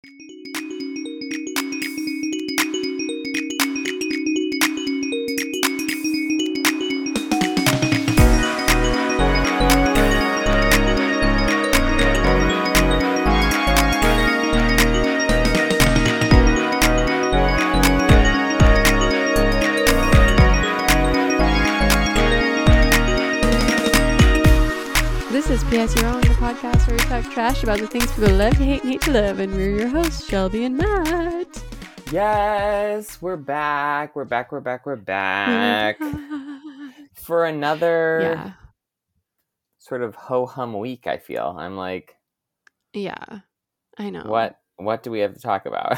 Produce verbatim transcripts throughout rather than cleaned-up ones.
This is P S You're On, the podcast where we talk trash about the things people love to hate and hate to love. And we're your hosts, Shelby and Matt. Yes, we're back. We're back. We're back. We're back. For another Yeah. sort of ho-hum week, I feel. I'm like, Yeah, I know. what what do we have to talk about?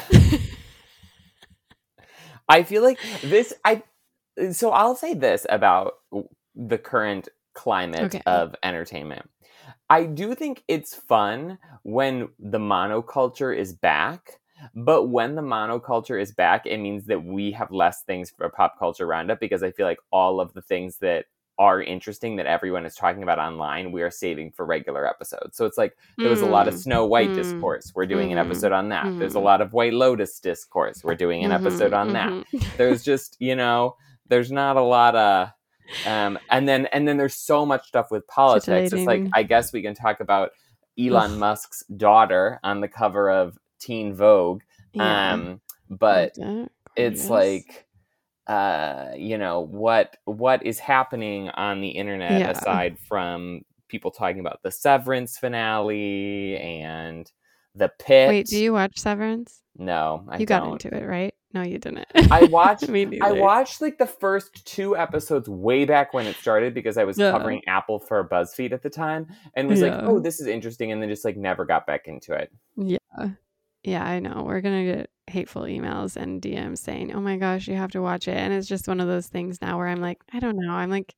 I feel like this, I, so I'll say this about the current climate Okay. of entertainment. I do think it's fun when the monoculture is back, but when the monoculture is back, it means that we have less things for pop culture roundup, because I feel like all of the things that are interesting that everyone is talking about online, we are saving for regular episodes. So it's like, there was a lot of Mm. Snow White Mm. discourse. We're doing an Mhm. episode on that. There's a Mhm. lot of White Lotus discourse. We're doing an Mhm. episode on that. Mhm. There's just, you know, there's not a lot of, um, and then and then there's so much stuff with politics. It's like, Titillating. I guess we can talk about Elon Ugh. Musk's daughter on the cover of Teen Vogue. Yeah. Um, but Isn't that it's gorgeous? like, uh, you know, what what is happening on the internet Yeah. aside from people talking about the Severance finale and the Pit? Wait, do you watch Severance? No, I You got don't. into it, right? No, you didn't. I watched Me I neither. watched like the first two episodes way back when it started, because I was Yeah. covering Apple for BuzzFeed at the time, and was like, Yeah. oh, this is interesting, and then just like never got back into it. Yeah. Yeah, I know. We're going to get hateful emails and D Ms saying, oh my gosh, you have to watch it. And it's just one of those things now where I'm like, I don't know. I'm like,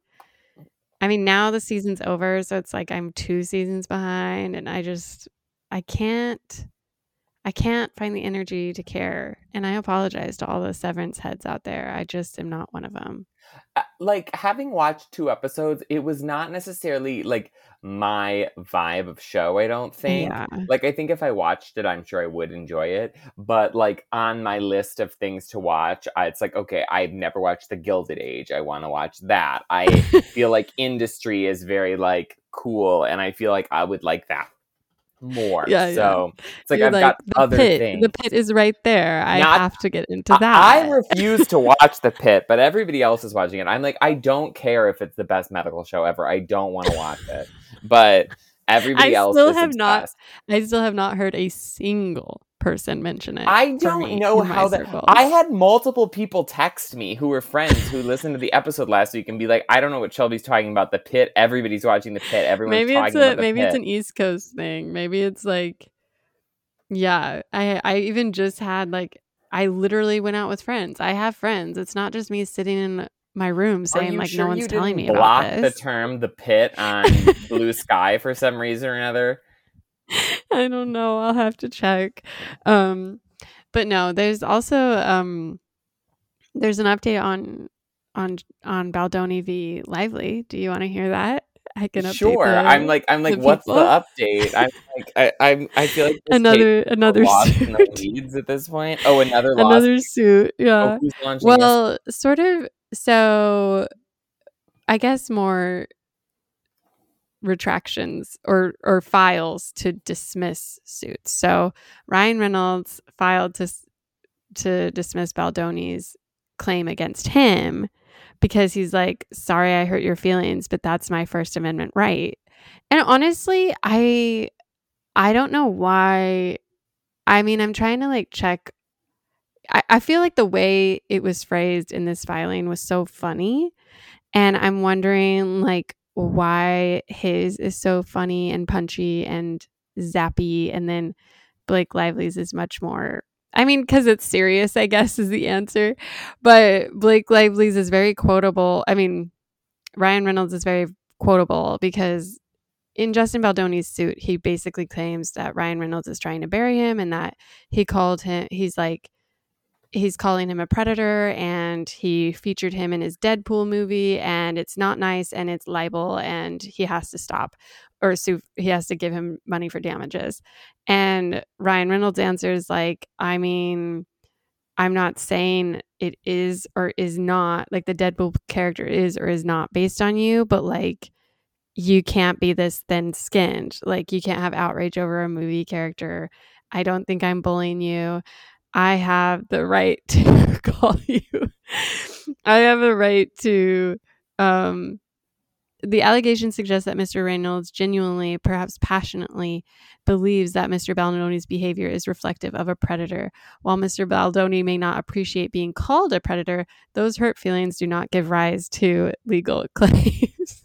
I mean, now the season's over. So it's like I'm two seasons behind, and I just, I can't, I can't find the energy to care. And I apologize to all the Severance heads out there. I just am not one of them. Uh, like, having watched two episodes, it was not necessarily like my vibe of show, I don't think. Yeah. Like, I think if I watched it, I'm sure I would enjoy it. But like on my list of things to watch, I, it's like, okay, I've never watched The Gilded Age. I want to watch that. I feel like Industry is very like cool, and I feel like I would like that more. Yeah, yeah. So it's like, You're I've like, got the other pit. things. The Pit is right there. I Not- have to get into I- that. I refuse to watch The Pit, but everybody else is watching it. I'm like, I don't care if it's the best medical show ever. I don't want to watch it. But everybody I else still is have not- obsessed. I still have not heard a single person mention it. I for don't me know in my how that. circles. I had multiple people text me who were friends who listened to the episode last week and be like, I don't know what Shelby's talking about. The Pit. Everybody's watching The Pit. Everyone's maybe talking it's about a The maybe Pit. it's an East Coast thing. Maybe it's like, yeah. I I even just had like I literally went out with friends. I have friends. It's not just me sitting in my room Are saying you like sure no one's you telling me didn't about block this. the term The Pit on Blue Sky for some reason or another? I don't know. I'll have to check. Um, but no, there's also um, there's an update on on on Baldoni v Lively. Do you want to hear that? I can update Sure. the- I'm like, I'm like, the what's people. the update? I'm like, I, I'm, I feel like this another case is another lost in the suit. weeds at this point. Oh, another lawsuit. Another suit. Oh, Yeah. who's launching this? Well, sort of. So, I guess more retractions or or files to dismiss suits. So Ryan Reynolds filed to to dismiss Baldoni's claim against him because he's like, sorry, I hurt your feelings, but that's my First Amendment right. And honestly, I I don't know why. I mean, I'm trying to like check. I, I feel like the way it was phrased in this filing was so funny. And I'm wondering like why his is so funny and punchy and zappy. And then Blake Lively's is much more, I mean, because it's serious, I guess, is the answer. But Blake Lively's is very quotable. I mean, Ryan Reynolds is very quotable because in Justin Baldoni's suit, he basically claims that Ryan Reynolds is trying to bury him and that he called him, he's like, he's calling him a predator, and he featured him in his Deadpool movie, and it's not nice, and it's libel, and he has to stop, or sue, he has to give him money for damages. And Ryan Reynolds answers like, I mean, I'm not saying it is or is not, like the Deadpool character is or is not based on you, but like you can't be this thin skinned. Like you can't have outrage over a movie character. I don't think I'm bullying you. I have the right to call you. I have the right to um the allegation suggests that Mister Reynolds genuinely, perhaps passionately, believes that Mister Baldoni's behavior is reflective of a predator. While Mister Baldoni may not appreciate being called a predator, those hurt feelings do not give rise to legal claims.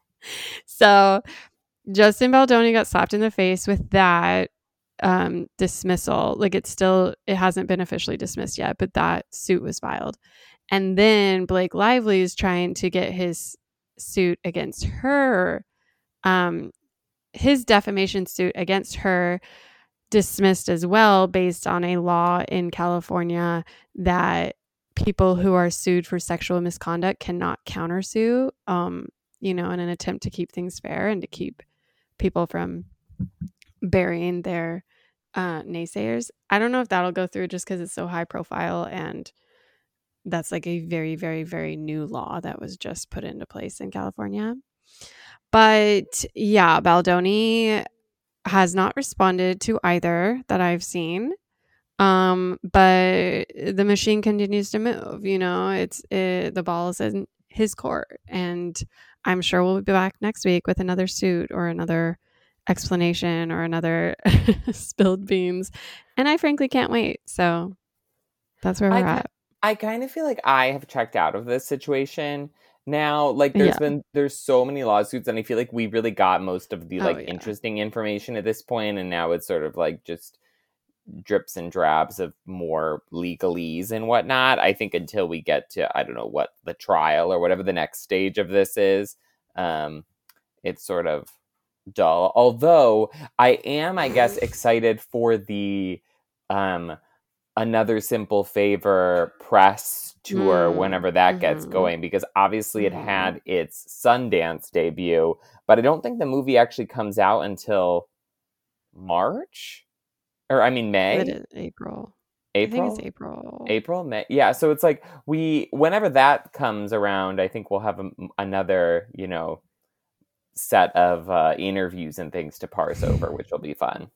So Justin Baldoni got slapped in the face with that um, dismissal. Like it's still, it hasn't been officially dismissed yet, but that suit was filed. And then Blake Lively is trying to get his suit against her, um, his defamation suit against her dismissed as well, based on a law in California that people who are sued for sexual misconduct cannot countersue, um, you know, in an attempt to keep things fair and to keep people from burying their uh, naysayers. I don't know if that'll go through just because it's so high profile, and that's like a very, very, very new law that was just put into place in California. But yeah, Baldoni has not responded to either that I've seen. Um, but the machine continues to move. You know, it's it, the ball is in his court, and I'm sure we'll be back next week with another suit or another explanation or another spilled beans. And I frankly can't wait. So that's where we're I, at. I kind of feel like I have checked out of this situation now. Like there's Yeah. been there's so many lawsuits, and I feel like we really got most of the Oh, like yeah. interesting information at this point, and now it's sort of like just drips and drabs of more legalese and whatnot. I think until we get to, I don't know, what the trial or whatever the next stage of this is, um, it's sort of dull. Although I am, I guess, excited for the um, Another Simple Favor press tour Mm, whenever that mhm. gets going, because obviously it Mhm. had its Sundance debut, but I don't think the movie actually comes out until March. Or I mean May? It is April. April? I think it's April. April, May. Yeah, so it's like we whenever that comes around, I think we'll have a, another, you know, set of uh, interviews and things to parse over, which will be fun.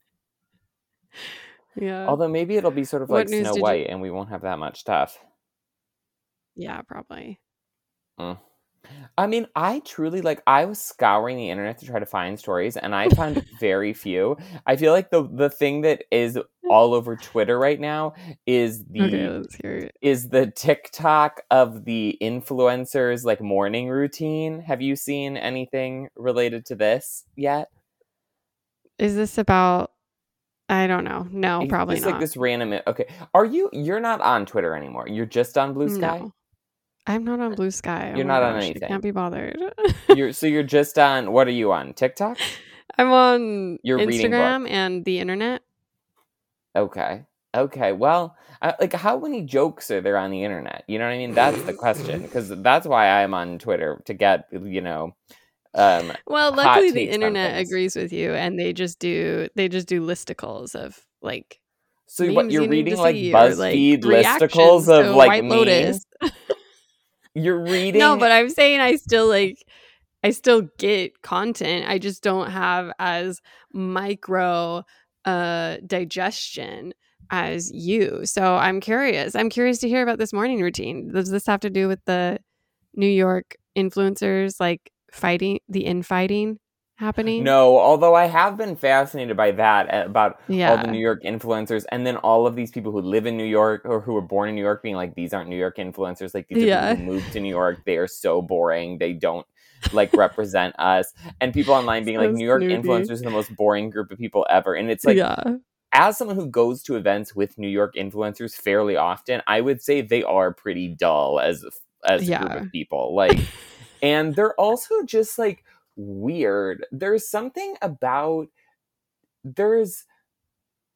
Yeah. Although maybe it'll be sort of What like news Snow did White you... and we won't have that much stuff. Yeah, probably. Mm. I mean, I truly, like, I was scouring the internet to try to find stories, and I found very few. I feel like the the thing that is all over Twitter right now is the Okay, let's hear it. is the TikTok of the influencers like morning routine. Have you seen anything related to this yet? Is this about... I don't know. No, It's probably just like not. this random. Okay, are you? You're not on Twitter anymore. You're just on Blue Sky. No, I'm not on Blue Sky. You're oh my not gosh, on I anything. can't be bothered. You're so you're just on. What are you on? TikTok? I'm on You're reading Instagram books. and the internet. Okay. Okay. Well, I, like, how many jokes are there on the internet? You know what I mean? That's the question. Because that's why I'm on Twitter, to get, you know, um, Well, hot luckily the takes on internet things. agrees with you, and they just do they just do listicles of like So what memes you're you need reading, to like see, or like BuzzFeed reactions listicles of to like White memes? Lotus. You're reading. No, but I'm saying I still like I still get content. I just don't have as micro uh digestion as you. So I'm curious. I'm curious to hear about this morning routine. Does this have to do with the New York influencers like fighting, the infighting happening? No, although I have been fascinated by that, about Yeah. all the New York influencers, and then all of these people who live in New York or who were born in New York being like, these aren't New York influencers. Like, these are Yeah. people who moved to New York. They are so boring. They don't like represent us. And people online being So like, New York snooty. influencers are the most boring group of people ever. And it's like, Yeah. as someone who goes to events with New York influencers fairly often, I would say they are pretty dull as as a Yeah. group of people. Like, and they're also just like weird. There's something about there's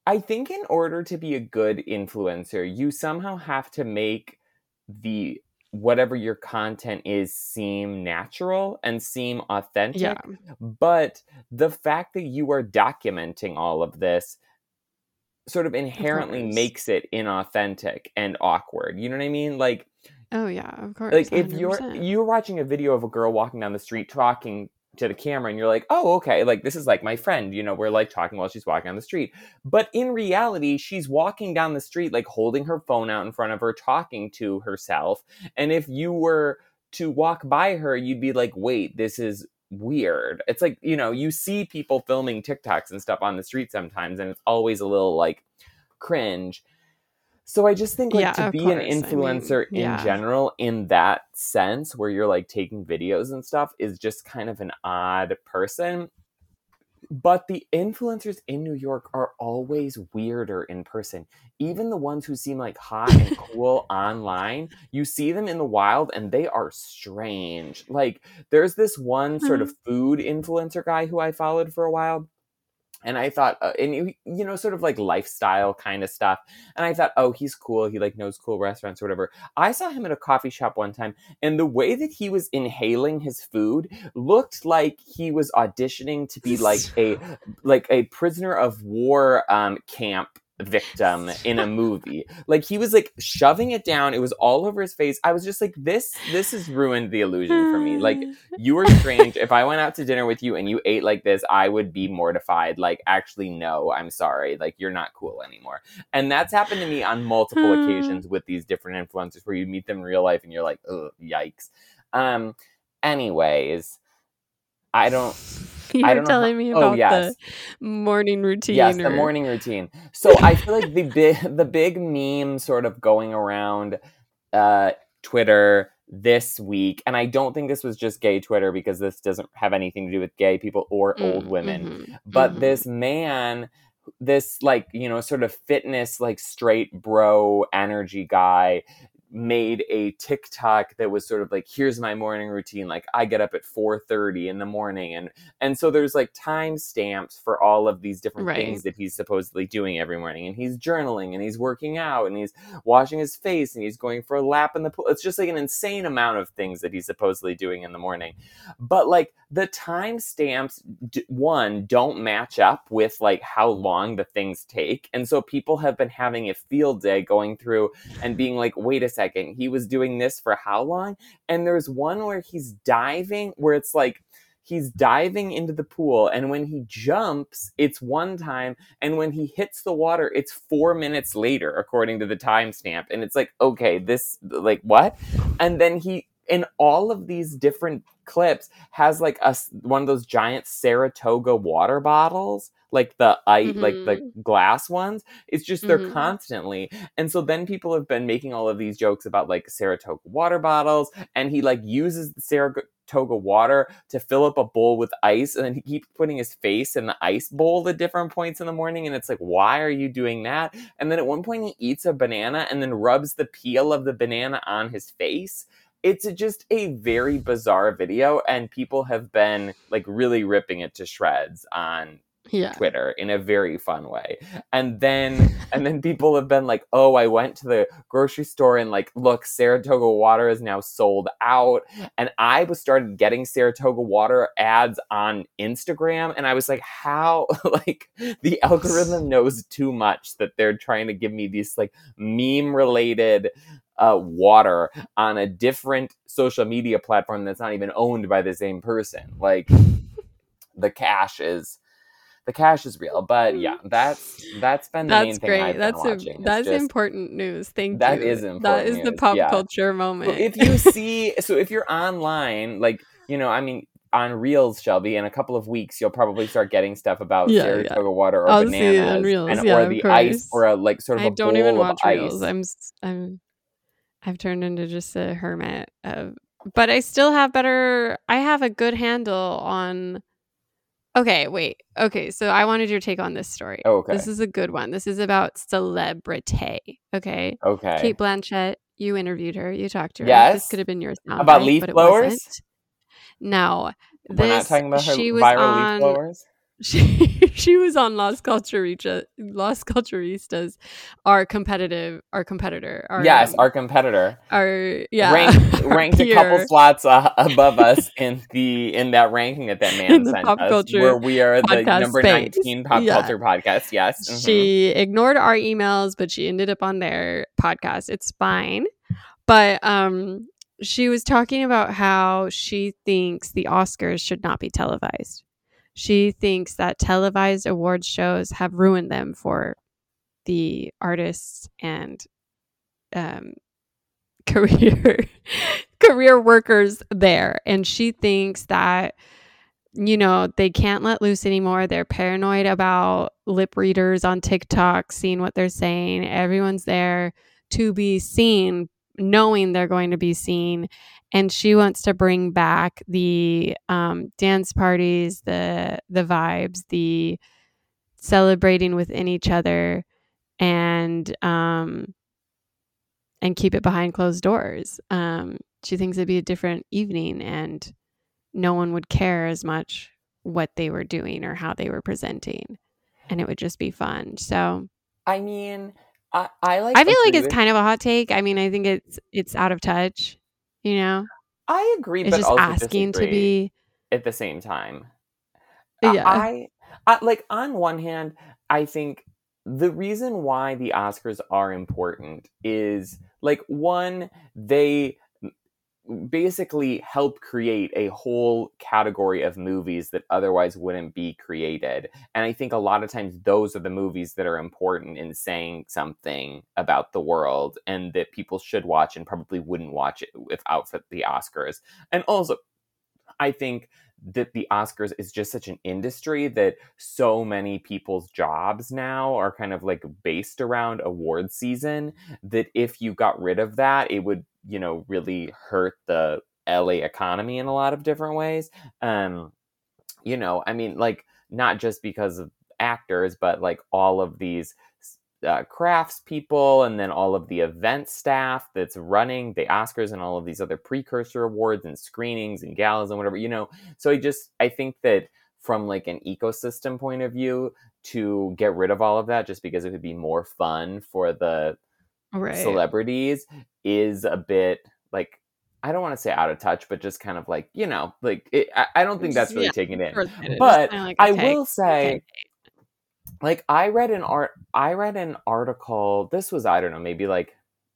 I think in order to be a good influencer, you somehow have to make the whatever your content is seem natural and seem authentic. Yeah. But the fact that you are documenting all of this sort of inherently course. makes it inauthentic and awkward. You know what I mean? Like, Oh yeah, of course. like if one hundred you're percent. you're watching a video of a girl walking down the street talking to the camera and you're like, oh, okay, like this is like my friend, you know, we're like talking while she's walking down the street. But in reality, she's walking down the street, like holding her phone out in front of her, talking to herself. And if you were to walk by her, you'd be like, wait, this is weird. It's like, you know, you see people filming TikToks and stuff on the street sometimes, and it's always a little like cringe. So I just think like Yeah, to of be course. an I mean, influencer in yeah. general in that sense where you're like taking videos and stuff is just kind of an odd person. But the influencers in New York are always weirder in person. Even the ones who seem like hot and cool online, you see them in the wild and they are strange. Like there's this one sort of food influencer guy who I followed for a while. And I thought, uh, and you, you know, sort of like lifestyle kind of stuff. And I thought, oh, he's cool. He like knows cool restaurants or whatever. I saw him at a coffee shop one time, and the way that he was inhaling his food looked like he was auditioning to be like a like a prisoner of war um, camp victim in a movie. Like he was like shoving it down. It was all over his face. I was just like, this this has ruined the illusion for me. Like you were strange. If I went out to dinner with you and you ate like this, I would be mortified. Like, actually, no, I'm sorry. Like, you're not cool anymore. And that's happened to me on multiple occasions with these different influencers where you meet them in real life and you're like, ugh, yikes. Um, anyways, I don't... You're I don't telling know me how, about oh, yes. the morning routine. Yes, or... the morning routine. So I feel like the big, the big meme sort of going around uh, Twitter this week, and I don't think this was just gay Twitter because this doesn't have anything to do with gay people or mm, old women, mm-hmm, but mm-hmm. this man, this like, you know, sort of fitness, like straight bro energy guy made a TikTok that was sort of like, here's my morning routine. Like I get up at four thirty in the morning. And, and so there's like time stamps for all of these different right. things that he's supposedly doing every morning. And he's journaling and he's working out and he's washing his face and he's going for a lap in the pool. It's just like an insane amount of things that he's supposedly doing in the morning. But like the time stamps, one, don't match up with like how long the things take. And so people have been having a field day going through and being like, wait a second, he was doing this for how long? And there's one where he's diving, where it's like he's diving into the pool, and when he jumps, it's one time, and when he hits the water, it's four minutes later, according to the timestamp. And it's like, okay, this, like, what? And then he, in all of these different clips, has like a one of those giant Saratoga water bottles, like the ice, mm-hmm. like the glass ones. It's just they're mm-hmm. constantly. And so then people have been making all of these jokes about like Saratoga water bottles, and he like uses the Saratoga water to fill up a bowl with ice, and then he keeps putting his face in the ice bowl at different points in the morning. And it's like, why are you doing that? And then at one point he eats a banana and then rubs the peel of the banana on his face. It's just a very bizarre video, and people have been like really ripping it to shreds on yeah. Twitter in a very fun way. And then and then people have been like, oh, I went to the grocery store and like, look, Saratoga water is now sold out. And I was started getting Saratoga water ads on Instagram, and I was like, how? Like the algorithm knows too much that they're trying to give me these like meme related Uh, water on a different social media platform that's not even owned by the same person. Like the cash is the cash is real. But yeah, that's that's been the that's main great. thing I've that's been watching. A, that's just, important news. Thank that you. That is important. That is news. the pop yeah. culture moment. Well, if you see, so if you're online, like, you know, I mean, on Reels, Shelby, in a couple of weeks, you'll probably start getting stuff about yeah, Saratoga yeah. water or I'll bananas, see it on Reels, and, yeah, or the ice, or a like sort of I a don't bowl even of watch ice. Reels. I'm I'm I've turned into just a hermit, of, but I still have better. I have a good handle on. Okay, wait. Okay, so I wanted your take on this story. Oh, okay. This is a good one. This is about celebrity. Okay. Okay. Cate Blanchett. You interviewed her. You talked to her. Yes. This could have been yours. Soundbite, about leaf but blowers. It wasn't. No. We're this, not talking about her she was viral on, leaf blowers. She she was on Las Culturistas, Las Culturistas, our competitive, our competitor, our yes, um, our competitor, our yeah, ranked our ranked a couple peer slots uh, above us in the in that ranking that that in man the sent pop us, culture where we are the podcast number space. nineteen pop Yeah. culture podcast. Yes, mhm. She ignored our emails, but she ended up on their podcast. It's fine. But um, she was talking about how she thinks the Oscars should not be televised. She thinks that televised awards shows have ruined them for the artists and um, career career workers there. And she thinks that, you know, they can't let loose anymore. They're paranoid about lip readers on TikTok seeing what they're saying. Everyone's there to be seen, knowing they're going to be seen. And she wants to bring back the um, dance parties, the the vibes, the celebrating within each other, and um, and keep it behind closed doors. Um, she thinks it'd be a different evening, and no one would care as much what they were doing or how they were presenting, and it would just be fun. So I mean, I I like I feel like agree it's with. kind of a hot take. I mean, I think it's it's out of touch, you know? I agree, It's but just also asking to disagree be at the same time. I, yeah. I, I like on one hand, I think the reason why the Oscars are important is like one, they basically help create a whole category of movies that otherwise wouldn't be created. And I think a lot of times those are the movies that are important in saying something about the world and that people should watch and probably wouldn't watch it without for the Oscars. And also, I think that the Oscars is just such an industry that so many people's jobs now are kind of like based around award season, that if you got rid of that, it would, you know, really hurt the L A economy in a lot of different ways. Um, you know, I mean, like, not just because of actors, but like all of these uh, crafts people and then all of the event staff that's running the Oscars and all of these other precursor awards and screenings and galas and whatever, you know. So I just, I think that from like an ecosystem point of view, to get rid of all of that just because it would be more fun for the Right. celebrities is a bit like, I don't want to say out of touch, but just kind of like, you know, like it, I, I don't think Just, that's really yeah, taking it in. short-sighted. Just But kind of like, I okay, will okay. say, like I read an art, I read an article. This was, I don't know, maybe like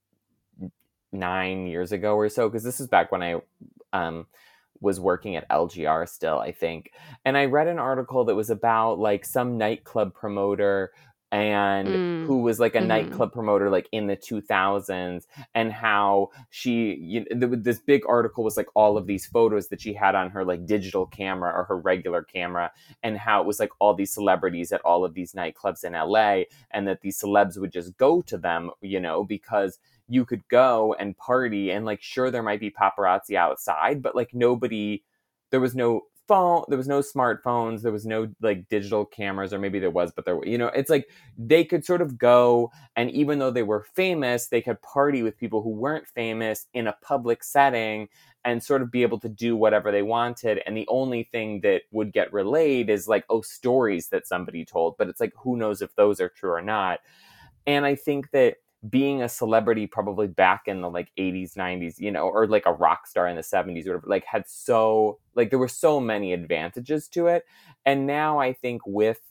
nine years ago or so, because this is back when I um, was working at L G R still, I think. And I read an article that was about like some nightclub promoter and Mm. who was like a Mhm. nightclub promoter like in the two thousands, and how she, you know, th- this big article was like all of these photos that she had on her like digital camera or her regular camera, and how it was like all these celebrities at all of these nightclubs in L A, and that these celebs would just go to them, you know, because you could go and party, and like sure there might be paparazzi outside, but like nobody, there was no phone, there was no smartphones, there was no like digital cameras, or maybe there was, but there, you know, it's like they could sort of go, and even though they were famous, they could party with people who weren't famous in a public setting and sort of be able to do whatever they wanted. And the only thing that would get relayed is like, oh, stories that somebody told, but it's like, who knows if those are true or not. And I think that being a celebrity probably back in the like eighties, nineties, you know, or like a rock star in the seventies or whatever, like had so, like there were so many advantages to it. And now I think with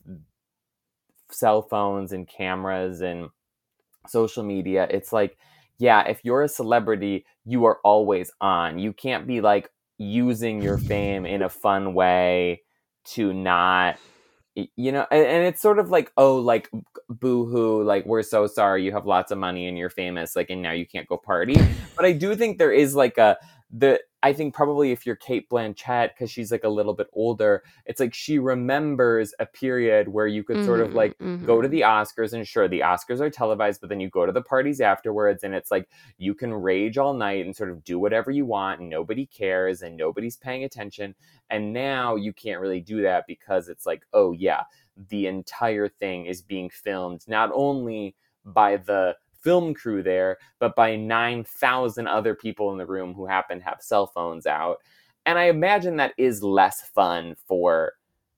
cell phones and cameras and social media, it's like, yeah, if you're a celebrity, you are always on. You can't be like using your fame in a fun way to not, you know, and, and it's sort of like, oh, like boo-hoo, like we're so sorry you have lots of money and you're famous, like, and now you can't go party. But I do think there is like a, the I think probably if you're Kate Blanchett, because she's like a little bit older, it's like she remembers a period where you could sort of like Mhm, go to mhm. the Oscars, and sure, the Oscars are televised, but then you go to the parties afterwards, and it's like you can rage all night and sort of do whatever you want, and nobody cares and nobody's paying attention. And now you can't really do that because it's like, oh yeah, the entire thing is being filmed not only by the film crew there, but by nine thousand other people in the room who happen to have cell phones out. And I imagine that is less fun for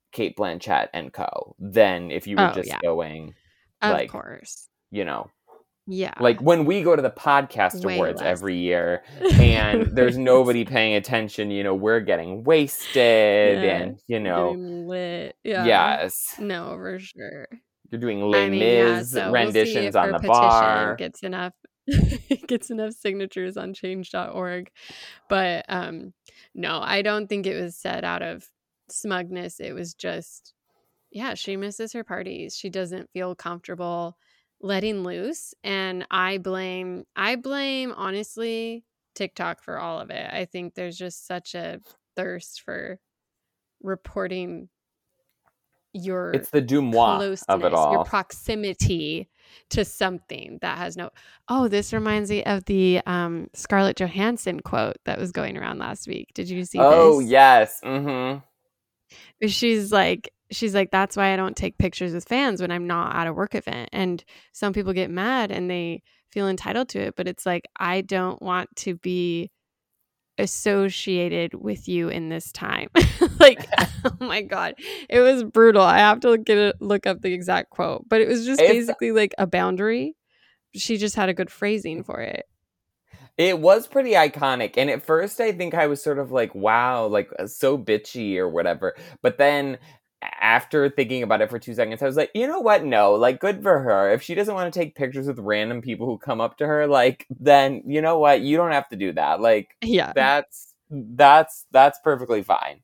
Kate Blanchett and co. than if you were Oh, just yeah. going, Of like, course. you know, Yeah. like when we go to the podcast Way awards less. every year and there's nobody paying attention, you know, we're getting wasted Yeah. and, you know, Getting lit. Yeah. yes, No, for sure. you're doing Les I mean, yeah, Mis so we'll see if renditions on her the petition bar. gets enough gets enough signatures on change dot org. But um no, I don't think it was said out of smugness. It was just, yeah, she misses her parties. She doesn't feel comfortable letting loose. And I blame I blame honestly TikTok for all of it. I think there's just such a thirst for reporting your It's the Dumois of it closeness, your all. proximity to something that has no. Oh, this reminds me of the um, Scarlett Johansson quote that was going around last week. Did you see Oh, this? yes. Mm-hmm. She's like, she's like, that's why I don't take pictures with fans when I'm not at a work event. And some people get mad and they feel entitled to it, but it's like, I don't want to be associated with you in this time. Like, oh my god, it was brutal. I have to get it, look up the exact quote, but it was just It's basically like a boundary. She just had a good phrasing for it. It was pretty iconic. And at first, I think I was sort of like, wow, like so bitchy or whatever. But then after thinking about it for two seconds, I was like, you know what? No, like, good for her. If she doesn't want to take pictures with random people who come up to her, like, then you know what? You don't have to do that. Like, Yeah. that's, that's, that's perfectly fine.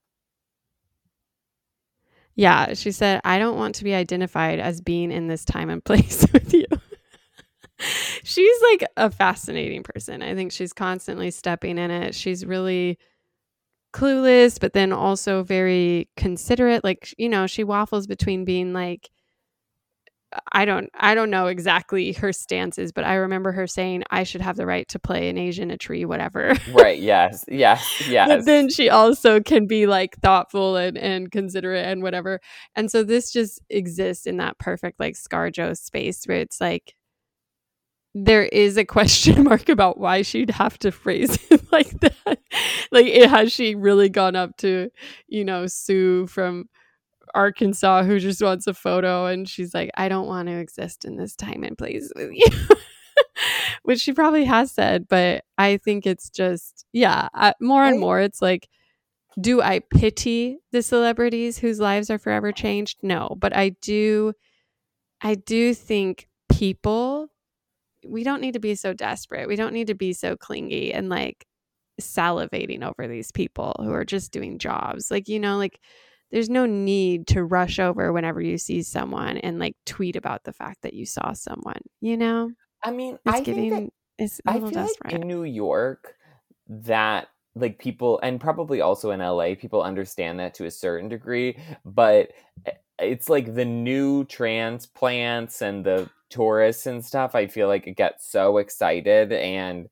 Yeah. She said, I don't want to be identified as being in this time and place with you. She's like a fascinating person. I think she's constantly stepping in it. She's really clueless, but then also very considerate. Like, you know, she waffles between being like, I don't I don't know exactly her stances, but I remember her saying I should have the right to play an Asian a tree, whatever. Right. Yes. Yes. Yes. But then she also can be like thoughtful and, and considerate and whatever. And so this just exists in that perfect like ScarJo space where it's like there is a question mark about why she'd have to phrase it like that. Like, it, has she really gone up to, you know, Sue from Arkansas who just wants a photo and she's like, I don't want to exist in this time and place with you. Which she probably has said, but I think it's just, yeah, I, more and more it's like, do I pity the celebrities whose lives are forever changed? No, but I do, I do think people, we don't need to be so desperate. We don't need to be so clingy and like salivating over these people who are just doing jobs. Like, you know, like there's no need to rush over whenever you see someone and like tweet about the fact that you saw someone, you know? I mean, It's I getting, think that, it's a I little feel desperate. like in New York that like people, and probably also in L A, people understand that to a certain degree, but it's like the new transplants and the tourists and stuff, I feel like it gets so excited and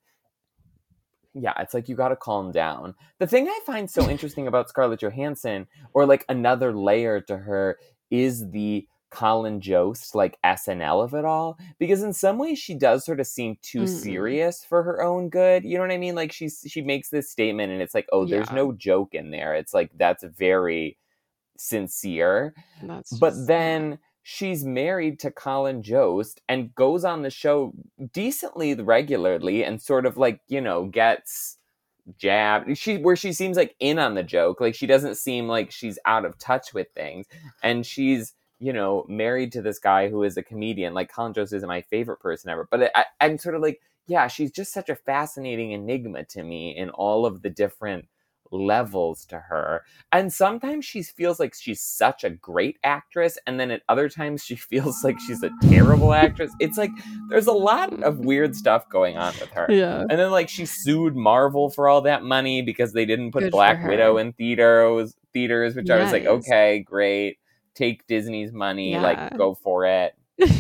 yeah, it's like you got to calm down. The thing I find so interesting about Scarlett Johansson, or like another layer to her, is the Colin Jost like S N L of it all, because in some ways she does sort of seem too Mm-mm. serious for her own good. You know what I mean? Like she's she makes this statement and it's like, oh, there's Yeah. no joke in there. It's like that's very sincere. That's But just, then yeah. she's married to Colin Jost and goes on the show decently regularly and sort of like, you know, gets jabbed. She where she seems like in on the joke. Like she doesn't seem like she's out of touch with things. And she's, you know, married to this guy who is a comedian. Like Colin Jost isn't my favorite person ever. But I, I'm sort of like, yeah, she's just such a fascinating enigma to me in all of the different levels to her. And sometimes she feels like she's such a great actress, and then at other times she feels like she's a terrible actress. It's like there's a lot of weird stuff going on with her. Yeah. And then like she sued Marvel for all that money because they didn't put Good Black for Widow her. in theaters theaters, which I was like, Yes. okay, great. Take Disney's money, Yeah. like go for it.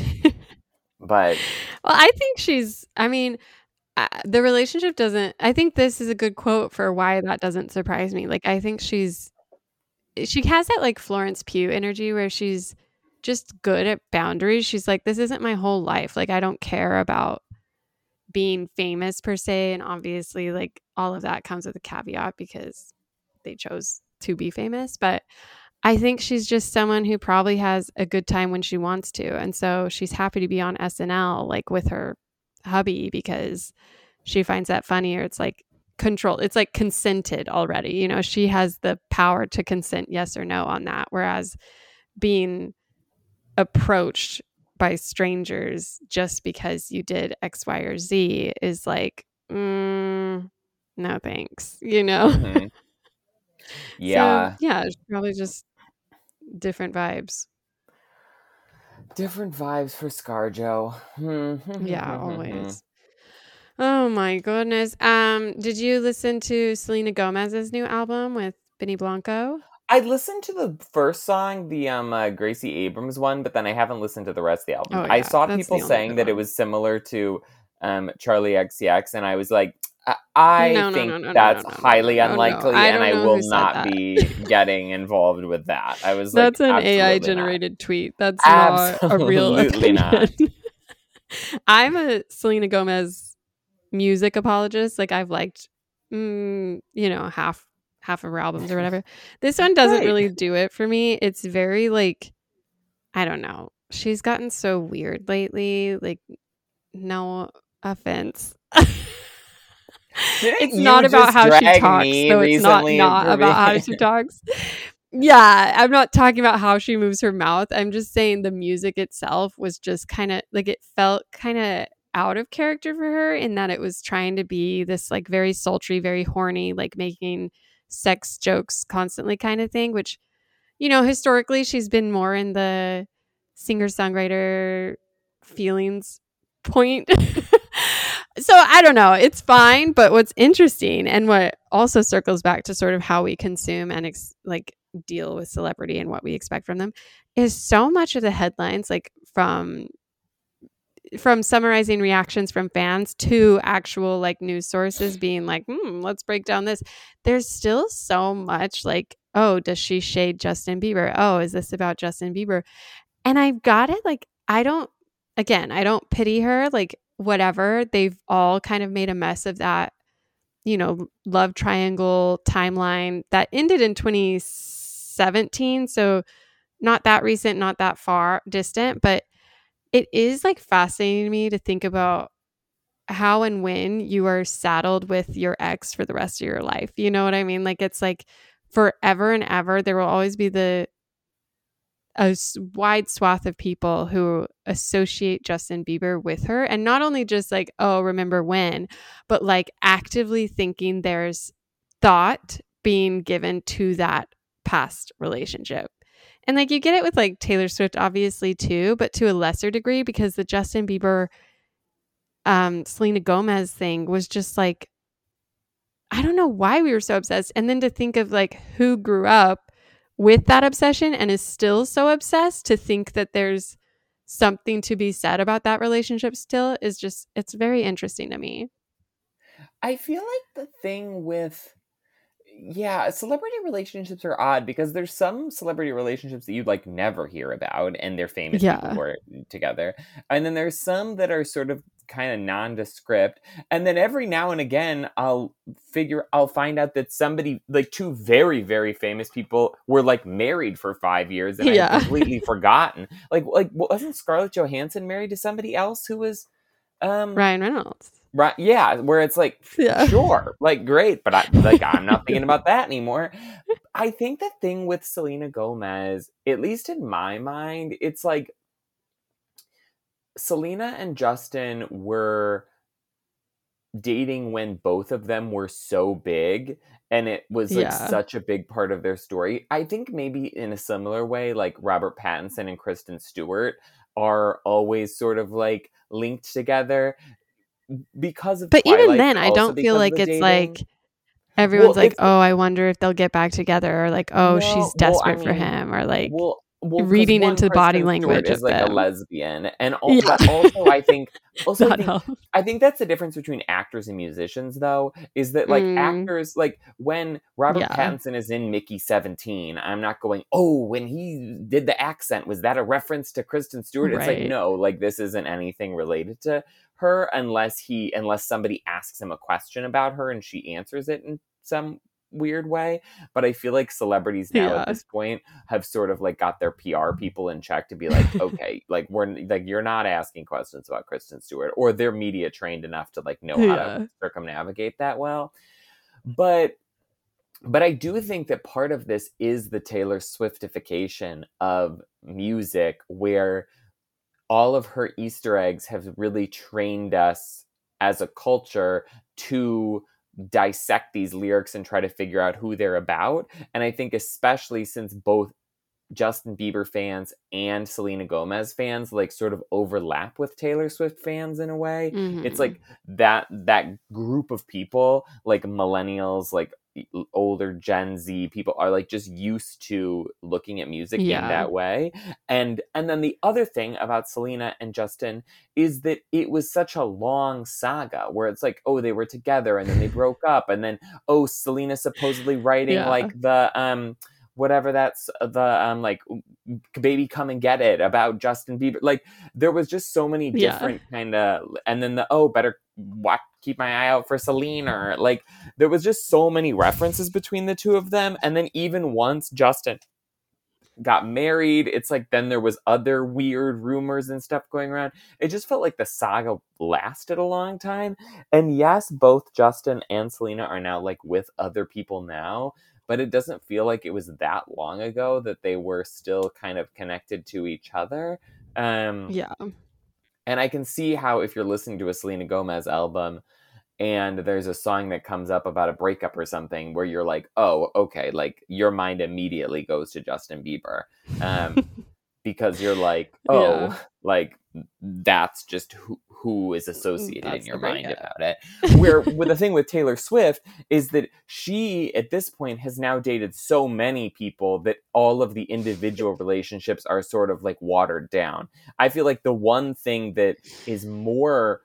But well, I think she's, I mean, uh, the relationship doesn't, I think this is a good quote for why that doesn't surprise me. Like, I think she's, she has that like Florence Pugh energy where she's just good at boundaries. She's like, this isn't my whole life. Like, I don't care about being famous per se. And obviously, like, all of that comes with a caveat because they chose to be famous. But I think she's just someone who probably has a good time when she wants to. And so she's happy to be on S N L like with her hubby because she finds that funny, or it's like control. It's like consented already. You know, she has the power to consent yes or no on that. Whereas being approached by strangers just because you did X, Y, or Z is like, mm, no thanks, you know? Mm-hmm. So Yeah. yeah, it's probably just different vibes. Different vibes for ScarJo. Yeah, always. Oh my goodness. Um, did you listen to Selena Gomez's new album with Benny Blanco? I listened to the first song, the um uh, Gracie Abrams one, but then I haven't listened to the rest of the album. Oh I yeah, saw that's people the only saying good that it one. was similar to um Charlie X C X, and I was like, I, I No, no, think no, no, no, that's no, no, no, highly no, no. unlikely, I and don't I know who will said not that. be getting involved with that. I was like, That's an A I absolutely not. generated tweet. That's not a real Absolutely opinion. not. I'm a Selena Gomez music apologist. Like I've liked, mm, you know, half half of her albums or whatever. This one doesn't Right. really do it for me. It's very like, I don't know. She's gotten so weird lately. Like, no offense. Didn't It's you not about just how she drag talks, me so it's not recently not for about how being- she talks. Yeah, I'm not talking about how she moves her mouth. I'm just saying the music itself was just kind of like, it felt kind of out of character for her in that it was trying to be this like very sultry, very horny, like making sex jokes constantly kind of thing, which, you know, historically she's been more in the singer-songwriter feelings point. So I don't know. It's fine, but what's interesting and what also circles back to sort of how we consume and ex- like deal with celebrity and what we expect from them is so much of the headlines, like from from summarizing reactions from fans to actual like news sources being like, hmm, let's break down this. There's still so much like, oh, does she shade Justin Bieber? Oh, is this about Justin Bieber? And I've got it. Like, I don't, again, I don't pity her. Like, whatever. They've all kind of made a mess of that, you know, love triangle timeline that ended in twenty seventeen. So, not that recent, not that far distant, but it is like fascinating to me to think about how and when you are saddled with your ex for the rest of your life. You know what I mean? Like, it's like forever and ever, there will always be the a wide swath of people who associate Justin Bieber with her. And not only just like, oh, remember when, but like actively thinking there's thought being given to that past relationship. And like you get it with like Taylor Swift, obviously, too, but to a lesser degree because the Justin Bieber, um, Selena Gomez thing was just like, I don't know why we were so obsessed. And then to think of like who grew up with that obsession and is still so obsessed, to think that there's something to be said about that relationship still is just, it's very interesting to me. I feel like the thing with, yeah, celebrity relationships are odd because there's some celebrity relationships that you'd like never hear about and they're famous Yeah. people who are together. And then there's some that are sort of kind of nondescript. And then every now and again, I'll figure, I'll find out that somebody, like two very, very famous people were like married for five years and Yeah. I had completely forgotten. Like, like wasn't Scarlett Johansson married to somebody else who was um Ryan Reynolds? Right, yeah, where it's like, Yeah. sure, like, great, but I, like, I'm not thinking about that anymore. I think the thing with Selena Gomez, at least in my mind, it's like Selena and Justin were dating when both of them were so big and it was like Yeah. such a big part of their story. I think maybe in a similar way, like Robert Pattinson and Kristen Stewart are always sort of like linked together because of But Twilight, even then, but I also don't feel because of like the it's dating. like everyone's Well, like, it's oh, I wonder if they'll get back together, or like, oh, no, she's well, I desperate for mean, him, or like well, well, because reading one, into the body Kristen Stewart language is of like a them. lesbian, and al- Yeah. but also I think, also I That think, helps. I think that's the difference between actors and musicians, though, is that like Mm, actors, like when Robert yeah. Pattinson is in Mickey seventeen, I'm not going, oh, when he did the accent, was that a reference to Kristen Stewart? It's like, Right. no, like this isn't anything related to her unless he, unless somebody asks him a question about her and she answers it in some weird way. But I feel like celebrities now Yeah. at this point have sort of like got their P R people in check to be like, okay, like we're like you're not asking questions about Kristen Stewart, or they're media trained enough to like know how Yeah. to circumnavigate that well. But but I do think that part of this is the Taylor Swiftification of music, where all of her Easter eggs have really trained us as a culture to dissect these lyrics and try to figure out who they're about. And I think especially since both Justin Bieber fans and Selena Gomez fans like sort of overlap with Taylor Swift fans in a way. Mhm. It's like that that group of people, like millennials, like older Gen Z people, are like just used to looking at music Yeah. in that way. And and then the other thing about Selena and Justin is that it was such a long saga where it's like, oh, they were together and then they broke up, and then oh, Selena supposedly writing Yeah. like the um whatever that's the um like Baby Come and Get It about Justin Bieber. Like there was just so many Yeah. different kind of, and then the oh better watch keep my eye out for Selena. Like there was just so many references between the two of them. And then even once Justin got married, it's like then there was other weird rumors and stuff going around. It just felt like the saga lasted a long time. And yes, both Justin and Selena are now like with other people now, but it doesn't feel like it was that long ago that they were still kind of connected to each other. Um, Yeah. and I can see how if you're listening to a Selena Gomez album and there's a song that comes up about a breakup or something where you're like, oh, okay, like your mind immediately goes to Justin Bieber. Um, because you're like, oh, Yeah. like that's just who, who is associated That's in your the mind breakup. about it. Where with the thing with Taylor Swift is that she at this point has now dated so many people that all of the individual relationships are sort of like watered down. I feel like the one thing that is more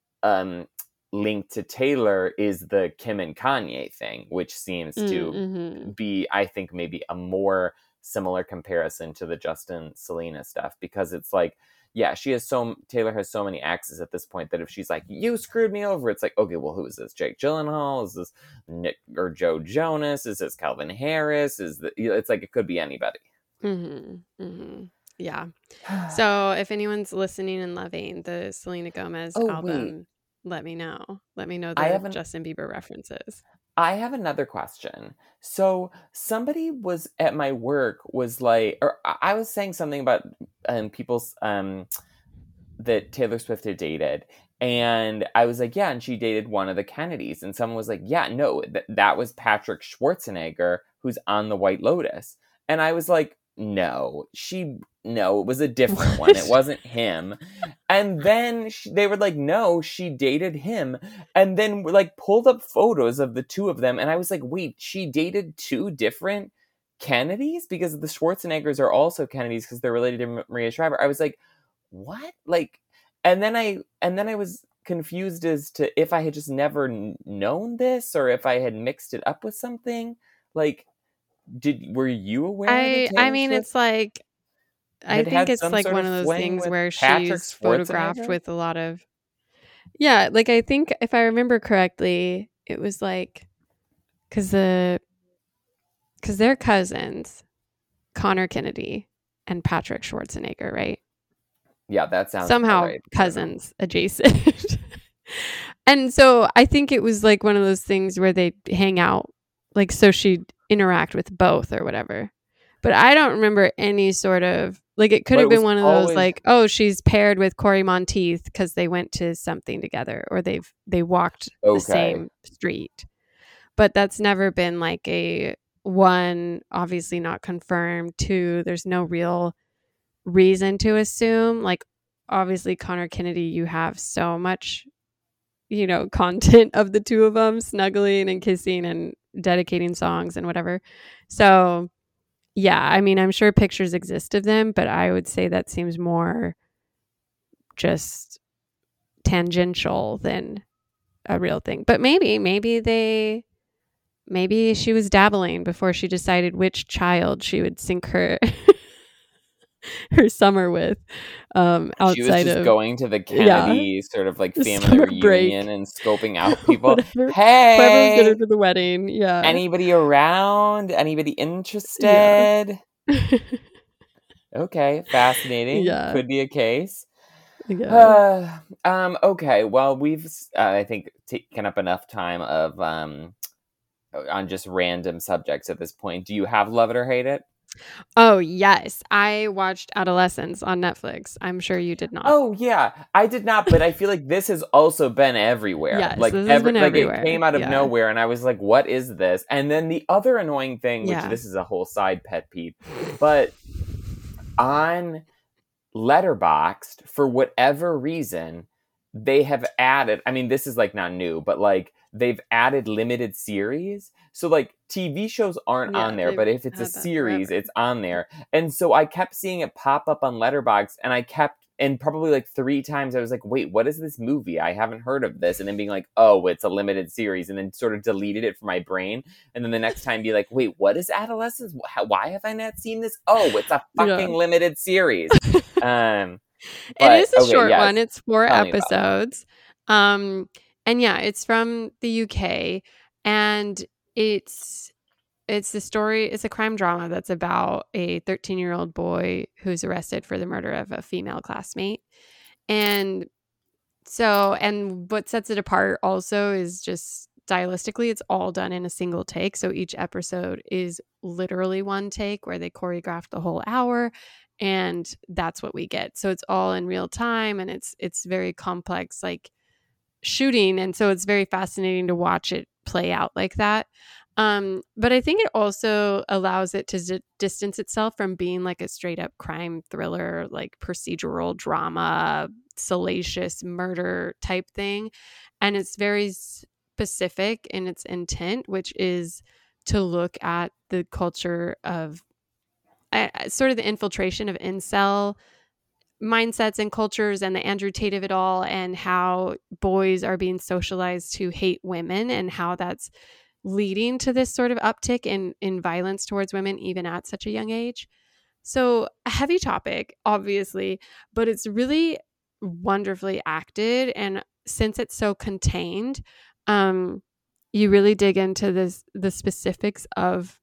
um linked to Taylor is the Kim and Kanye thing, which seems to Mm-hmm. be, I think, maybe a more similar comparison to the Justin Selena stuff, because it's like, yeah, she has so Taylor has so many exes at this point that if she's like, you screwed me over, it's like, okay, well, who is this? Jake Gyllenhaal? Is this Nick or Joe Jonas? Is this Calvin Harris? Is the, it's like it could be anybody. Mm-hmm. Mm-hmm. Yeah. So if anyone's listening and loving the Selena Gomez Oh, album, wait. let me know. Let me know I the haven't- Justin Bieber references. I have another question. So somebody was at my work was like, or I I was saying something about um, people's um, that Taylor Swift had dated, and I was like, yeah, and she dated one of the Kennedys, and someone was like, yeah, no, th- that was Patrick Schwarzenegger, who's on the White Lotus, and I was like, no, she, no, it was a different one. It wasn't him. And then she, they were like, no, she dated him. And then like pulled up photos of the two of them. And I was like, wait, she dated two different Kennedys? Because the Schwarzeneggers are also Kennedys because they're related to Maria Shriver. I was like, what? Like, and then I, and then I was confused as to if I had just never n- known this or if I had mixed it up with something. Like, did, were you aware I that Taylor I mean, Swift it's like I had think had it's some like sort one of of those fling things with where Patrick she's photographed Schwarzenegger? with a lot of yeah. Like I think if I remember correctly, it was like because the because they're cousins, Connor Kennedy and Patrick Schwarzenegger, right? Yeah, that sounds about Somehow right. I don't know. cousins adjacent. And so I think it was like one of those things where they hang out, like so she'd interact with both or whatever. But I don't remember any sort of like it could But have it was been one of always- those like, oh, she's paired with Corey Monteith because they went to something together or they've they walked Okay. the same street. But that's never been like a one, obviously not confirmed. Two, there's no real reason to assume. Like obviously Connor Kennedy, you have so much, you know, content of the two of them snuggling and kissing and dedicating songs and whatever. So yeah, I mean, I'm sure pictures exist of them, but I would say that seems more just tangential than a real thing. But maybe, maybe they, maybe she was dabbling before she decided which child she would sink her her summer with um She was outside just of going to the yeah Kennedy sort of like family summer break. reunion and scoping out people. Whatever, whoever would get her Hey, to the wedding. Yeah. anybody around? Anybody Yeah. interested? Okay, fascinating. Yeah. Could be a case. Yeah. Uh, um, okay, well, we've, uh, I think, taken up enough time of um on just random subjects at this point. Do you have Love It or Hate It? Oh, yes. I watched Adolescence on Netflix. I'm sure you did not. Oh yeah, I did not, but I feel like this has also been everywhere. Yes, like this has every, been like everywhere. It came out of Yeah. nowhere, and I was like, "What is this?" And then the other annoying thing, which Yeah. this is a whole side pet peeve, but on Letterboxd, for whatever reason, they have added. I mean, this is like not new, but like they've added limited series. So like T V shows aren't Yeah, on there, they've but if it's a had that series, forever. it's on there. And so I kept seeing it pop up on Letterboxd, and I kept, and probably like three times I was like, wait, what is this movie? I haven't heard of this. And then being like, oh, it's a limited series, and then sort of deleted it from my brain. And then the next time be like, wait, what is Adolescence? Wh- Why have I not seen this? Oh, it's a Yeah. fucking limited series. um, It but, is a okay, short yes. one. It's four Tell me about it. episodes. Um, and yeah, it's from the U K, and it's it's the story. It's a crime drama that's about a thirteen-year-old boy who's arrested for the murder of a female classmate. And so, and what sets it apart also is just stylistically, it's all done in a single take. So each episode is literally one take where they choreograph the whole hour, and that's what we get. So it's all in real time, and it's it's very complex, like shooting, and so it's very fascinating to watch it play out like that. Um, but I think it also allows it to d- distance itself from being like a straight up crime thriller, like procedural drama, salacious murder type thing. And it's very specific in its intent, which is to look at the culture of uh, sort of the infiltration of incel mindsets and cultures and the Andrew Tate of it all, and how boys are being socialized to hate women, and how that's leading to this sort of uptick in in violence towards women even at such a young age. So a heavy topic, obviously, but it's really wonderfully acted, and since it's so contained, um you really dig into this the specifics of,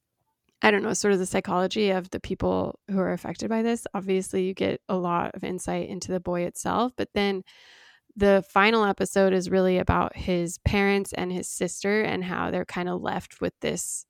I don't know, sort of the psychology of the people who are affected by this. Obviously, you get a lot of insight into the boy itself, but then the final episode is really about his parents and his sister, and how they're kind of left with this,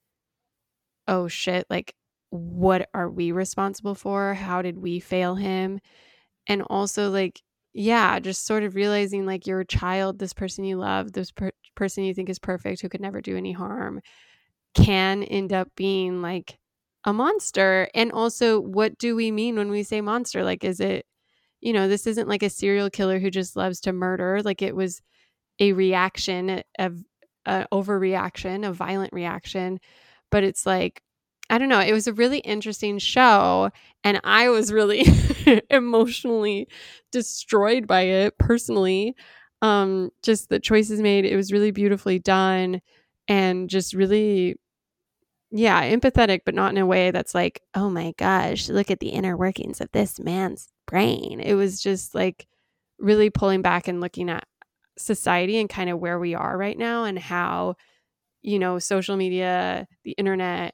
oh shit, like, what are we responsible for? How did we fail him? And also, like, yeah, just sort of realizing like you're a child, this person you love, this per- person you think is perfect, who could never do any harm, can end up being like a monster. And also, what do we mean when we say monster? Like, is it, you know, this isn't like a serial killer who just loves to murder. Like, it was a reaction of uh, overreaction, a violent reaction. But it's like, I don't know. It was a really interesting show, and I was really emotionally destroyed by it personally. Um, just the choices made. It was really beautifully done, and just really, yeah, empathetic, but not in a way that's like, oh my gosh, look at the inner workings of this man's brain. It was just like really pulling back and looking at society and kind of where we are right now, and how, you know, social media, the internet,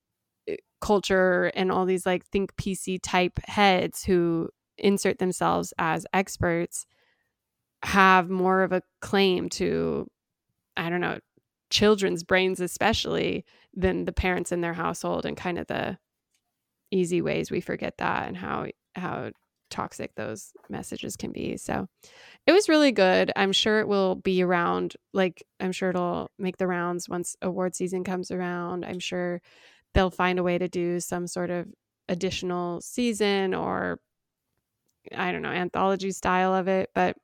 culture, and all these like think P C type heads who insert themselves as experts have more of a claim to, I don't know, children's brains especially, than the parents in their household, and kind of the easy ways we forget that, and how how toxic those messages can be. So it was really good. I'm sure it will be around, like, I'm sure it'll make the rounds once award season comes around. I'm sure they'll find a way to do some sort of additional season, or I don't know, anthology style of it, but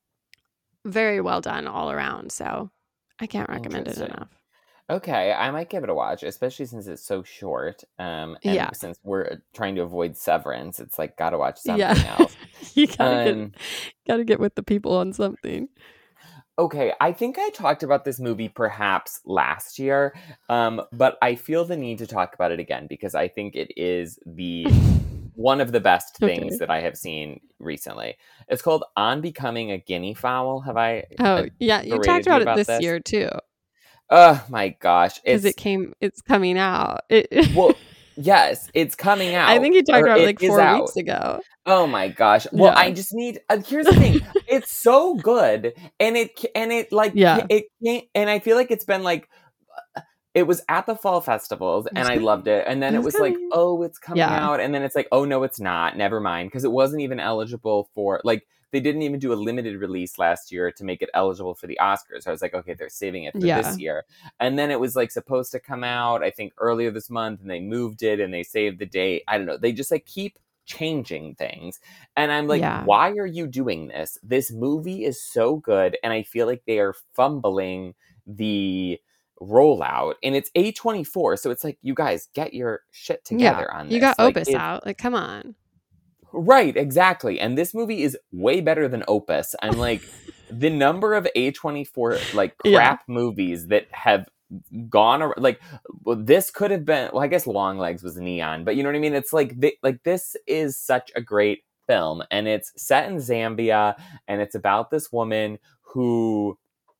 very well done all around. So I can't recommend it Interesting. enough. Okay, I might give it a watch, especially since it's so short. Um, and Yeah. since we're trying to avoid Severance, it's like gotta watch something Yeah. else. You gotta Um, get gotta get with the people on something. okay, I think I talked about this movie perhaps last year, um, but I feel the need to talk about it again because I think it is the one of the best things Okay. that I have seen recently. It's called On Becoming a Guinea Fowl. Have I Oh, uh, yeah, you talked berated you about it about this this? year too, Oh my gosh. because it It's, came it's coming out. It well, yes, it's coming I out, think you talked or about it it like is four out. weeks ago. Oh my gosh. Well, Yeah. I just need, uh, here's the thing. It's so good, and it ca- and it like ca- Yeah. it can't, and I feel like it's been like, it was at the fall festivals and It's I loved coming. it, and then it It's was like, coming. oh, it's coming Yeah. out, and then it's like, oh no, it's not, never mind, because it wasn't even eligible for, like, they didn't even do a limited release last year to make it eligible for the Oscars. So I was like, okay, they're saving it for Yeah. this year. And then it was like supposed to come out, I think, earlier this month, and they moved it and they saved the date. I don't know, they just like keep changing things, and I'm like, Yeah. why are you doing this? This movie is so good, and I feel like they are fumbling the rollout, and it's A twenty-four, so it's like, you guys, get your shit Yeah. together on You this. got Like, Opus it's out. Like, come on. right, exactly. And this movie is way better than Opus. I'm like, the number of A twenty-four like Yeah. crap movies that have gone ar- like, well, this could have been, well, I guess Longlegs was Neon, but you know what I mean? It's like they, like this is such a great film, and it's set in Zambia, and it's about this woman who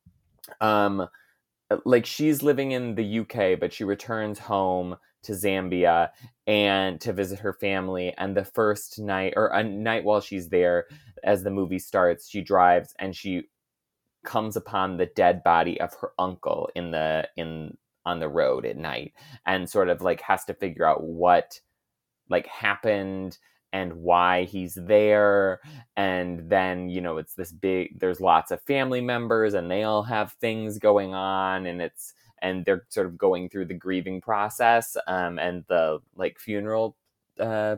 um like, she's living in the U K, but she returns home to Zambia and to visit her family. And the first night, or a night while she's there, as the movie starts, she drives and she comes upon the dead body of her uncle in the in on the road at night, and sort of like has to figure out what like happened and why he's there. And then, you know, it's this big, there's lots of family members and they all have things going on, and it's, and they're sort of going through the grieving process, um and the like funeral uh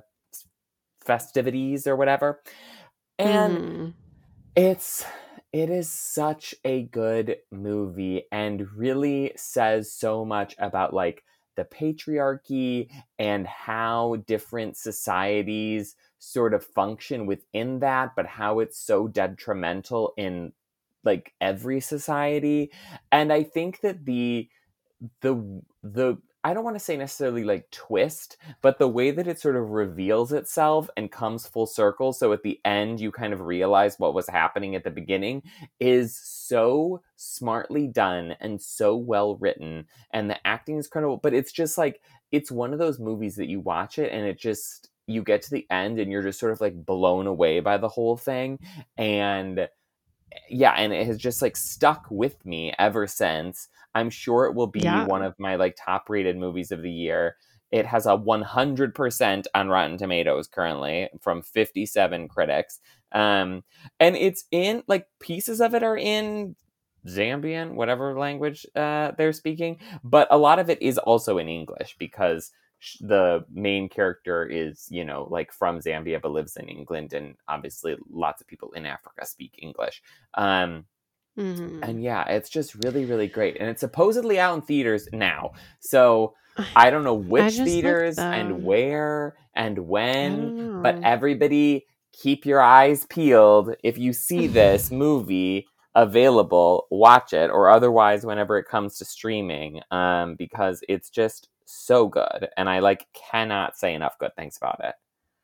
festivities or whatever. And Mm-hmm. it's it is such a good movie, and really says so much about like the patriarchy and how different societies sort of function within that, but how it's so detrimental in like every society. And I think that the the the I don't want to say necessarily like twist, but the way that it sort of reveals itself and comes full circle, so at the end you kind of realize what was happening at the beginning, is so smartly done and so well written, and the acting is incredible. But it's just like, it's one of those movies that you watch it and it just, you get to the end and you're just sort of like blown away by the whole thing. And yeah, and it has just like stuck with me ever since. I'm sure it will be Yeah. one of my like top rated movies of the year. It has a one hundred percent on Rotten Tomatoes currently from fifty-seven critics. Um, and it's in, like, pieces of it are in Zambian, whatever language uh, they're speaking, but a lot of it is also in English, because sh- the main character is, you know, like from Zambia but lives in England, and obviously lots of people in Africa speak English. Um, Mm-hmm. and yeah, it's just really, really great. And it's supposedly out in theaters now. So I don't know I which just looked theaters though. and where and I when, don't but know. everybody keep your eyes peeled. If you see this movie available, watch it, or otherwise whenever it comes to streaming, um, because it's just so good. And I like cannot say enough good things about it.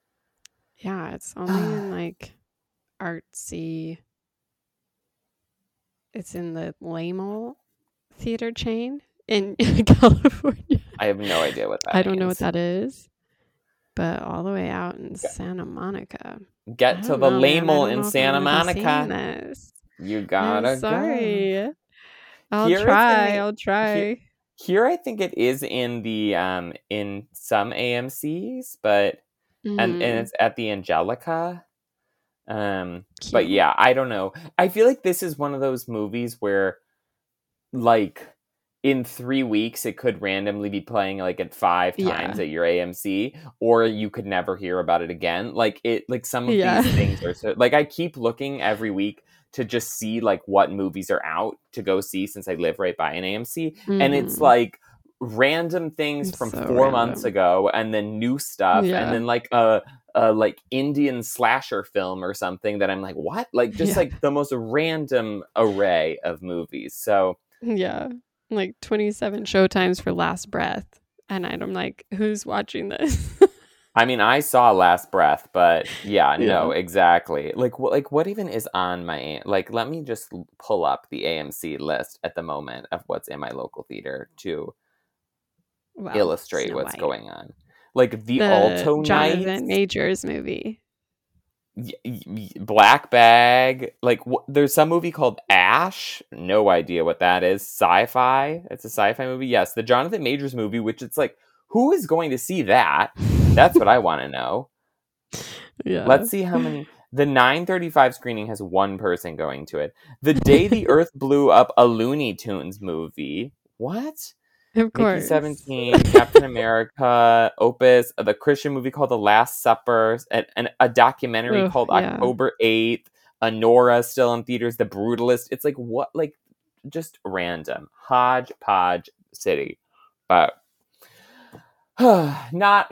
Yeah, it's only in like artsy. It's in the Lamel theater chain in California. I have no idea what that I means. don't know what that is, but all the way out in Santa Monica. I Get to don't the know, man. I Lamel don't in know if I'm Santa gonna be seeing Monica. this. You I'm gotta go. sorry. I'll Here it's in try. the I'll here, try. here I think it is in the um in some A M Cs, but and and Mm, it's at the Angelica. Um, but cute. yeah, I don't know. I feel like this is one of those movies where, like, in three weeks it could randomly be playing like at five times Yeah. at your A M C, or you could never hear about it again. Like it, like some of Yeah. these things are so, like, I keep looking every week to just see like what movies are out to go see, since I live right by an A M C, and it's Mm-hmm. like random things It's from so four months random. ago, and then new stuff, and Yeah. then like a a like Indian slasher film or something that I'm like, what? Like just Yeah. like the most random array of movies. So Yeah. Like twenty-seven showtimes for Last Breath. And I'm like, who's watching this? I mean, I saw Last Breath, but yeah, Yeah. no, exactly. Like, what, like, what even is on my like? Let me just l- pull up the A M C list at the moment of what's in my local theater to Well, illustrate Snow what's White. going on. Like the, The Alto Jonathan Knights, Majors movie. y- y- Black Bag. Like, wh- there's some movie called Ash. No idea what that is. Sci-fi. It's a sci-fi movie. Yes, the Jonathan Majors movie, which it's like, who is going to see that? That's what I want to know. Yeah. Let's see how many. The nine thirty-five screening has one person going to it. The Day the Earth Blew Up, a Looney Tunes movie. What? Of Mickey course. seventeen, Captain America, Opus, the Christian movie called The Last Supper, and, and a documentary Ugh, called yeah. October eighth, Anora still in theaters, The Brutalist. It's like, what? Like, just random. Hodgepodge city. But, not...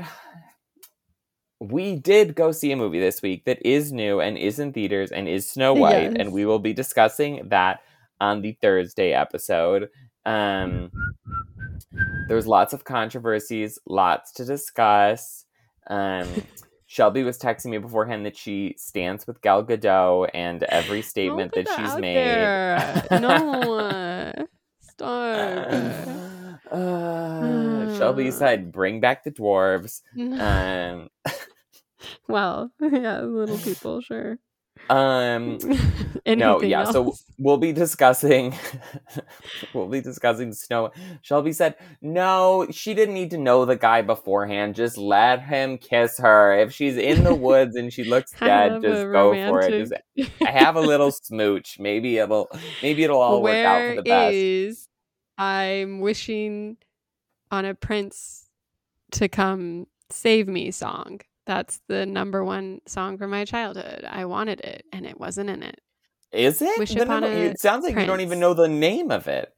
We did go see a movie this week that is new and is in theaters and is Snow White, Yes. and we will be discussing that on the Thursday episode. Um, there's lots of controversies, lots to discuss. Um, Shelby was texting me beforehand that she stands with Gal Gadot and every statement Don't that put she's out made. there. No. Stop. Uh, Shelby said, "Bring back the dwarves." Um, Well, yeah, little people, sure. um, Anything no, yeah. else? So we'll be discussing. we'll be discussing Snow. Shelby said, "No, she didn't need to know the guy beforehand. Just let him kiss her. If she's in the woods and she looks I dead, love just a go for it. Just romantic- have a little smooch. Maybe it'll, maybe it'll all work out for Where the best." is I'm wishing on a prince to come save me song. That's the number one song from my childhood. I wanted it, and it wasn't in it. Is it? Wish The upon number- a it sounds like you don't prince. even know the name of it.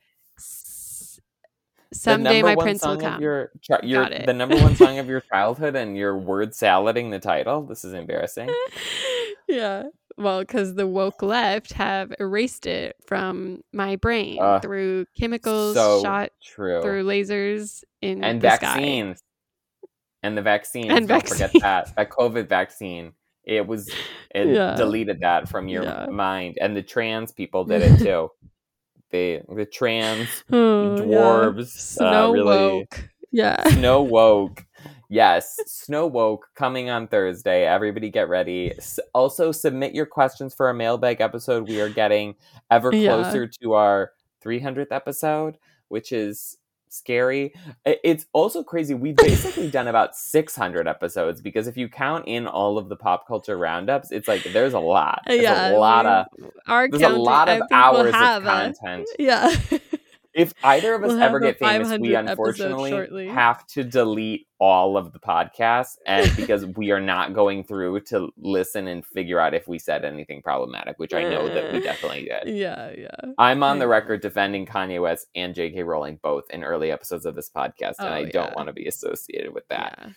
S- The Someday number my one prince will song of come. your, chi- your Got it. the number one song of your childhood, and you're word salading the title. This is embarrassing. Yeah. Well, because the woke left have erased it from my brain Uh, through chemicals so shot true. through lasers in And the sky. vaccines. And the vaccines. And Don't forget vaccines. that. That COVID vaccine. It was it Yeah. deleted that from your Yeah. mind. And the trans people did it too. the the trans Oh, yeah. dwarves Snow uh, really woke. Yeah. Snow woke. Yes, Snow woke coming on Thursday. Everybody get ready. S- also, submit your questions for a mailbag episode. We are getting ever Yeah. closer to our three hundredth episode, which is scary. I- It's also crazy. We've basically done about six hundred episodes because if you count in all of the pop culture roundups, it's like there's a lot. There's Yeah. a lot we- of our there's a counting- lot I of think we'll hours of have a- content. Yeah. If either of us We'll have ever the get famous, we five hundredth episode unfortunately shortly. have to delete all of the podcasts, and because we are not going through to listen and figure out if we said anything problematic, which I know that we definitely did. Yeah, yeah. I'm on I the know. record defending Kanye West and J K Rowling both in early episodes of this podcast, and Oh, I don't yeah. want to be associated with that.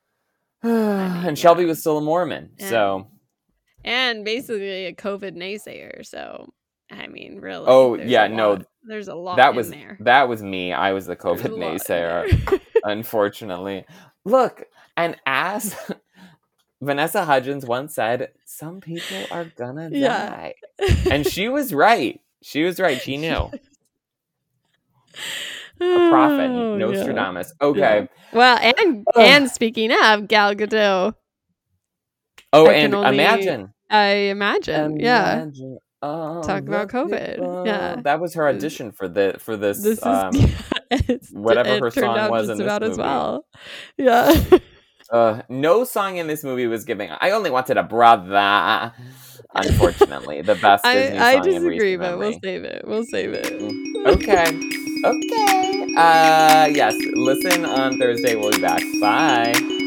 Yeah. mean, and Shelby yeah. was still a Mormon, Yeah. so And basically a COVID naysayer. So, I mean, really. Oh, there's yeah, a no, lot- There's a lot that in was there. that was me. I was the There's a COVID lot in naysayer. there. Unfortunately. Look, and as Vanessa Hudgens once said, some people are gonna Yeah. die. And she was right. She was right. She knew. A prophet, Oh, yeah. Nostradamus. Okay. Well, and Ugh. and speaking of Gal Gadot, Oh, I and can only- imagine. I imagine, yeah. Imagine all Talk about the COVID, people. yeah. That was her audition for the for this, This is um it's, whatever it her turned song out was just in this about as movie. well. Yeah. Uh, no song in this movie was giving. I only wanted a brother. Unfortunately, the best Disney I, I song in disagree, recent but we'll memory. save it. We'll save it. Okay, okay. Uh, yes. Listen on Thursday. We'll be back. Bye.